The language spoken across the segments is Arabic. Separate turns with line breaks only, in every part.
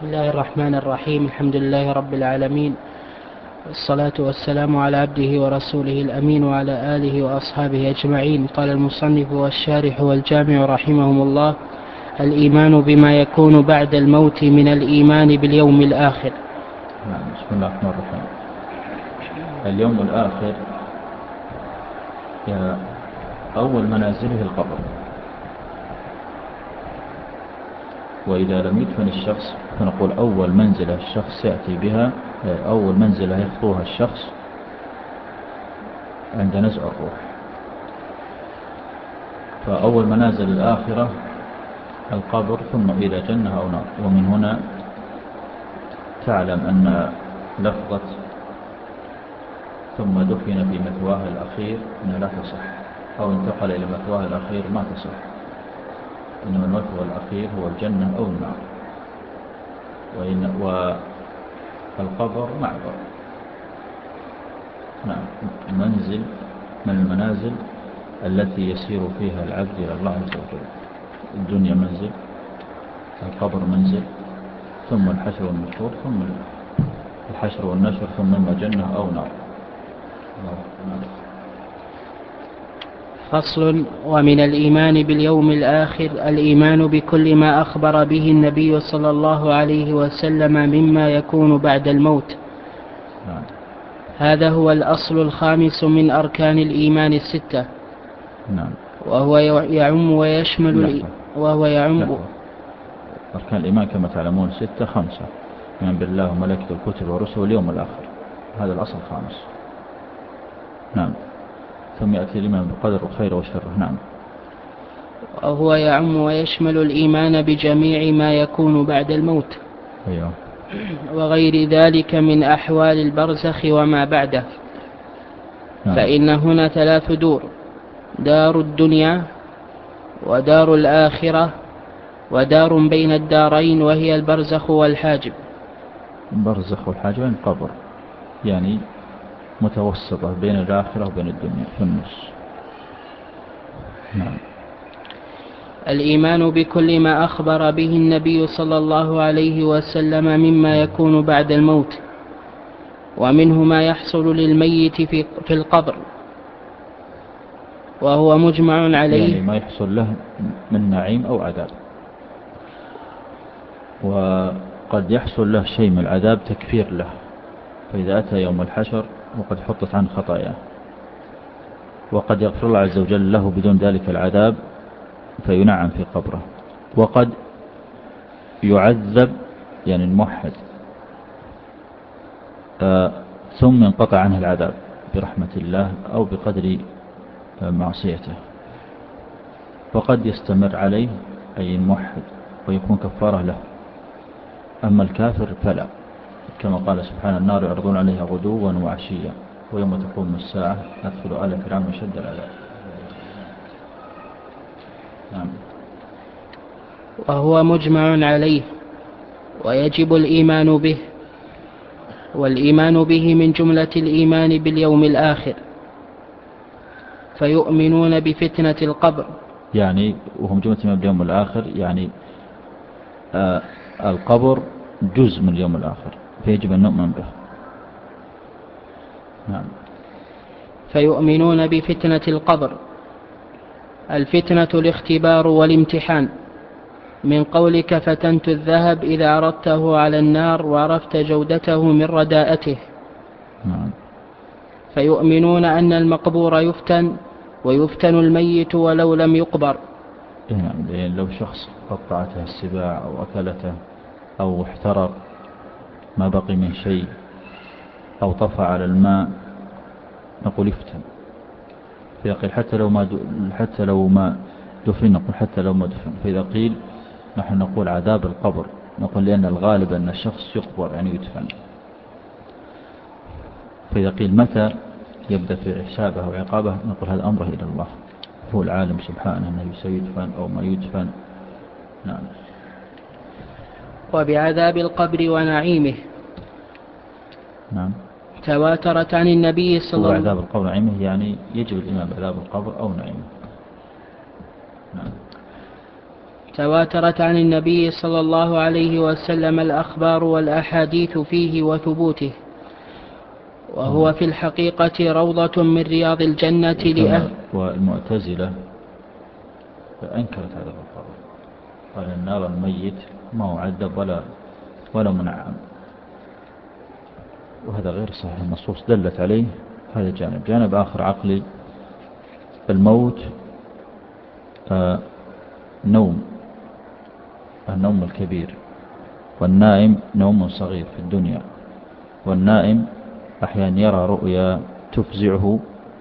بسم الله الرحمن الرحيم. الحمد لله رب العالمين، والصلاة والسلام على عبده ورسوله الأمين وعلى آله وأصحابه أجمعين. قال المصنف والشارح والجامع رحمهم الله: الإيمان بما يكون بعد الموت من الإيمان باليوم الآخر.
بسم الله الرحمن الرحيم. اليوم الآخر أول منازله القبر، وإذا لم يدفن الشخص فنقول أول منزلة الشخص يأتي بها، أول منزلة يخطوها الشخص عند نزع الروح. فأول منازل الآخرة القبر، ثم إلى جنة أو نار. ومن هنا تعلم أن لفظة ثم دفن في مثواه الأخير أنها لا تصح، أو انتقل إلى مثواه الأخير ما تصح، إنما المثوى الأخير هو الجنة أو النار. والقبر معبر، نعم، منزل من المنازل التي يسير فيها العبد إلى الله عز وجل. الدنيا منزل، القبر منزل، ثم الحشر والنشور، ثم الحشر والنشر، ثم إما جنة أو نار.
فصل: ومن الإيمان باليوم الآخر الإيمان بكل ما أخبر به النبي صلى الله عليه وسلم مما يكون بعد الموت. هذا هو الأصل الخامس من أركان الإيمان الستة. وهو يعم ويشمل
أركان الإيمان كما تعلمون 6 5: الإيمان بالله وملائكته وكتبه ورسله واليوم الآخر، هذا الأصل الخامس. نعم. ثم يأتي الإيمان بقدر الخير والشر. نعم.
وهو يعم ويشمل الإيمان بجميع ما يكون بعد الموت.
أيوه.
وغير ذلك من أحوال البرزخ وما بعده.
نعم.
فإن هنا 3 دور: دار الدنيا، ودار الآخرة، ودار بين الدارين وهي البرزخ والحاجب.
البرزخ والحاجب قبر، يعني متوسطة بين الآخرة وبين الدنيا في النص. نعم.
الإيمان بكل ما أخبر به النبي صلى الله عليه وسلم مما يكون بعد الموت، ومنه ما يحصل للميت في القبر، وهو مجمع عليه،
يعني ما يحصل له من نعيم أو عذاب. وقد يحصل له شيء من العذاب تكفير له، فإذا أتى يوم الحشر وقد حطت عنه خطاياه، وقد يغفر الله عز وجل له بدون ذلك العذاب فينعم في قبره. وقد يعذب، يعني الموحد، ثم ينقطع عنه العذاب برحمة الله أو بقدر معصيته. وقد يستمر عليه أي الموحد ويكون كفارة له. أما الكافر فلا، كما قال سبحانه: النار يعرضون عليها غدوا وعشيا ويوم تقوم الساعة أدخلوا آل فرعون شد العذاب. نعم.
وهو مجمع عليه ويجب الإيمان به. والإيمان به من جملة الإيمان باليوم الآخر. فيؤمنون بفتنة القبر،
يعني وهم جملة الإيمان باليوم الآخر، يعني القبر جزء من اليوم الآخر، فيجب أن نؤمن به. نعم.
فيؤمنون بفتنة القبر. الفتنة الاختبار والامتحان، من قولك فتنت الذهب إذا أردته على النار وعرفت جودته من رداءته.
نعم.
فيؤمنون أن المقبور يفتن، ويفتن الميت ولو لم يقبر.
يعني لو شخص قطعته السباع أو أكلته أو احترق ما بقي من شيء أو طفى على الماء نقول يفتن. فإذا قيل حتى لو ما دفن نقول حتى لو ما دفن. فإذا قيل نحن نقول عذاب القبر، نقول لأن الغالب أن الشخص يقبر يعني يدفن. فإذا قيل متى يبدأ في حسابه وعقابه نقول هذا أمره إلى الله، هو العالم سبحانه أنه سيدفن أو ما يدفن. نعم.
وبعذاب القبر ونعيمه.
نعم.
تواترت عن النبي صلى الله عليه وسلم.
وعذاب القبر ونعيمه يعني يجب الإيمان بعذاب القبر أو نعيمه. نعم.
تواترت عن النبي صلى الله عليه وسلم الأخبار والأحاديث فيه وثبوته، وهو في الحقيقة روضة من رياض الجنة لأهل.
والمعتزلة أنكرت هذا الخبر، قال النار الميت ما هو عذب ولا منعم، وهذا غير صحيح. النصوص دلت عليه. هذا جانب آخر عقلي. الموت النوم الكبير، والنائم نوم صغير في الدنيا. والنائم أحيانا يرى رؤيا تفزعه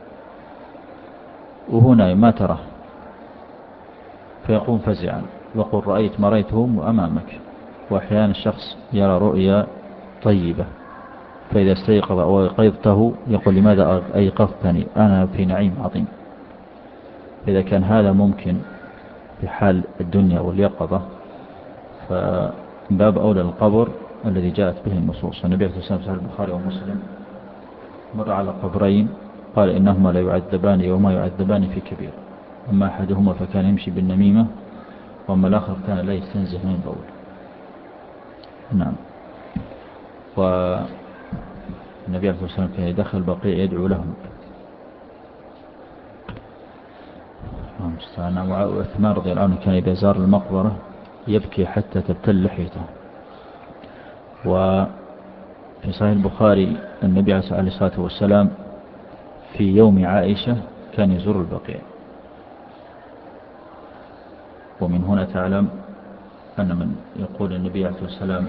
وهو نائم ما تراه، فيقوم فزعا ويقول رأيت ما رأيته أمامك. وأحيانا الشخص يرى رؤيا طيبة، فإذا استيقظ أو أيقظته يقول لماذا أيقظتني أنا في نعيم عظيم. إذا كان هذا ممكن في حال الدنيا واليقظة، فباب أولى القبر الذي جاءت به النصوص. النبي صلى الله عليه وسلم في البخاري ومسلم مر على قبرين قال إنهما لا يعذبان وما يعذبان في كبير، أما أحدهما فكان يمشي بالنميمة، وأما الآخر كان لا يستنزه من البول. نعم. والنبي عليه الصلاة والسلام كان يدخل البقيع يدعو لهم. وعثمان رضي الله عنه كان إذا زار المقبرة يبكي حتى تبتل لحيته. وفي صحيح البخاري النبي عليه الصلاة والسلام في يوم عائشة كان يزور البقيع. ومن هنا تعلم أن من يقول النبي عليه الصلاة والسلام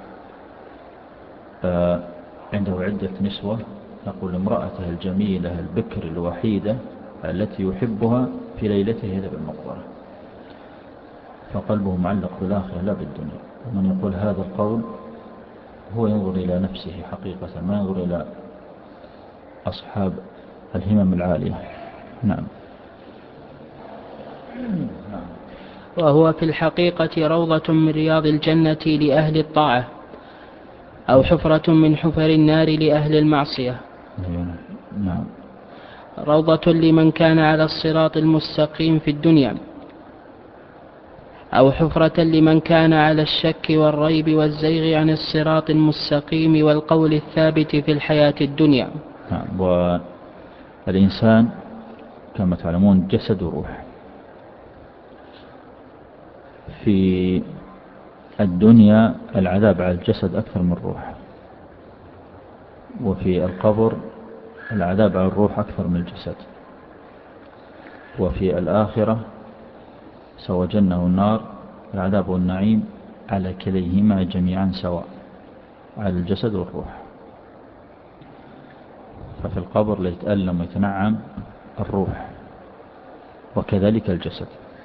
عنده عدة نسوة، يقول امرأته الجميلة البكر الوحيدة التي يحبها في ليلته يذهب المقبرة، فقلبه معلق بالآخرة لا بالدنيا. ومن يقول هذا القول هو ينظر إلى نفسه حقيقة، ما ينظر إلى أصحاب الهمم العالية. نعم.
وهو في الحقيقة روضة من رياض الجنة لأهل الطاعة، أو حفرة من حفر النار لأهل المعصية.
نعم.
روضة لمن كان على الصراط المستقيم في الدنيا، أو حفرة لمن كان على الشك والريب والزيغ عن الصراط المستقيم والقول الثابت في الحياة الدنيا.
نعم. والإنسان كما تعلمون جسد وروح. في الدنيا العذاب على الجسد أكثر من الروح، وفي القبر العذاب على الروح أكثر من الجسد. وفي الآخرة سوى جنة والنار العذاب والنعيم على كليهما جميعا سواء، على الجسد والروح. ففي القبر ليتألم ويتنعم الروح، وكذلك الجسد.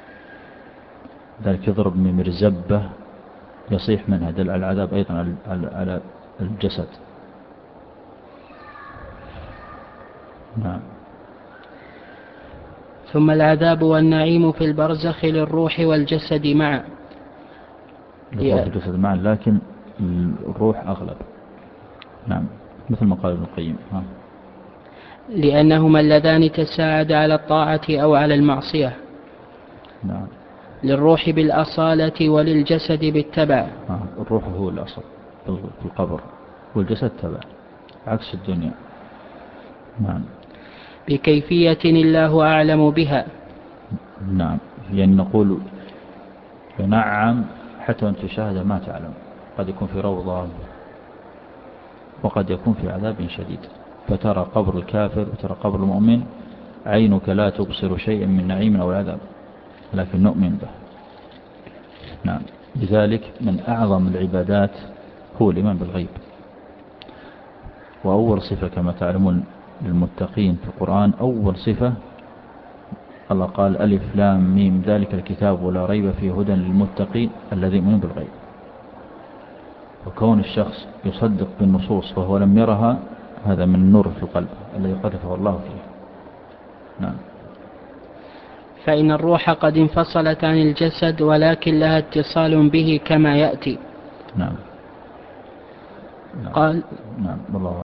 ذلك يضرب من مرزبة يصيح منها، دل على العذاب أيضا على الجسد. نعم.
ثم العذاب والنعيم في البرزخ للروح والجسد معا.
الروح والجسد معا، لكن الروح أغلب. نعم، مثل ما قال ابن القيم.
لأنهما اللذان تساعد على الطاعة أو على المعصية.
نعم.
للروح بالأصالة وللجسد بالتبع.
الروح هو الأصل في القبر، والجسد تبع عكس الدنيا. نعم.
بكيفية الله أعلم بها.
نعم، يعني نقول ينعم حتى أن تشاهد ما تعلم، قد يكون في روضة وقد يكون في عذاب شديد. فترى قبر الكافر وترى قبر المؤمن عينك لا تبصر شيئا من نعيم أو عذاب، لكن نؤمن به. نعم. لذلك من أعظم العبادات هو الإيمان بالغيب. وأول صفة كما تعلمون للمتقين في القرآن، أول صفة الله قال ألف لام ميم ذلك الكتاب ولا ريب فيه هدى للمتقين الذين يؤمنون بالغيب. وكون الشخص يصدق بالنصوص وهو لم يرها، هذا من النور في القلب الذي قذفه الله فيه. نعم.
فإن الروح قد انفصلت عن الجسد ولكن لها اتصال به كما يأتي.
نعم.
قال
نعم. والله